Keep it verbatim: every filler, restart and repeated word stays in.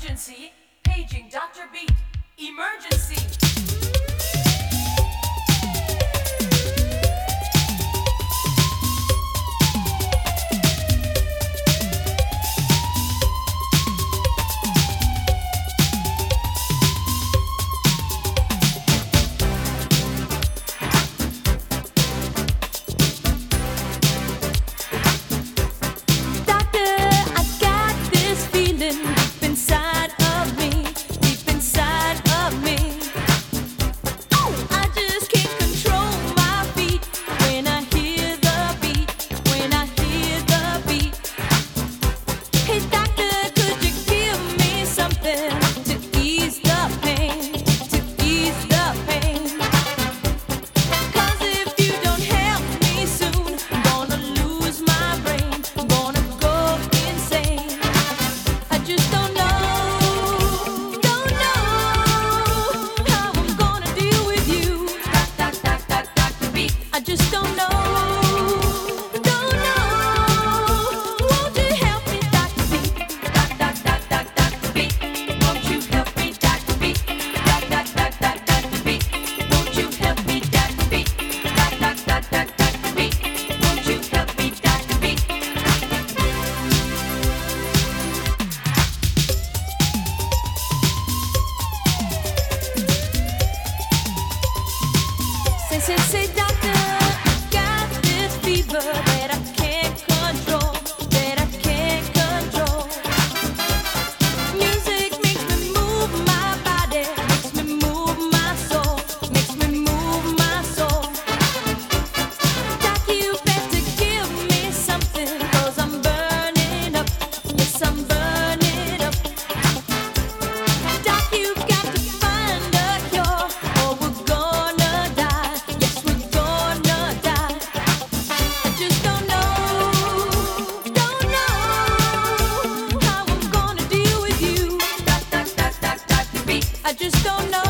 Emergency, paging doctor Beat. Emergency. Say, say, doctor, I got this fever that I can't control, that I can't control. Music makes me move my body, makes me move my soul, makes me move my soul. Doc, you better give me something, 'cause I'm burning up, yes, I'm burning up. Doc, you got to find a cure, or we're gonna die. I just don't know.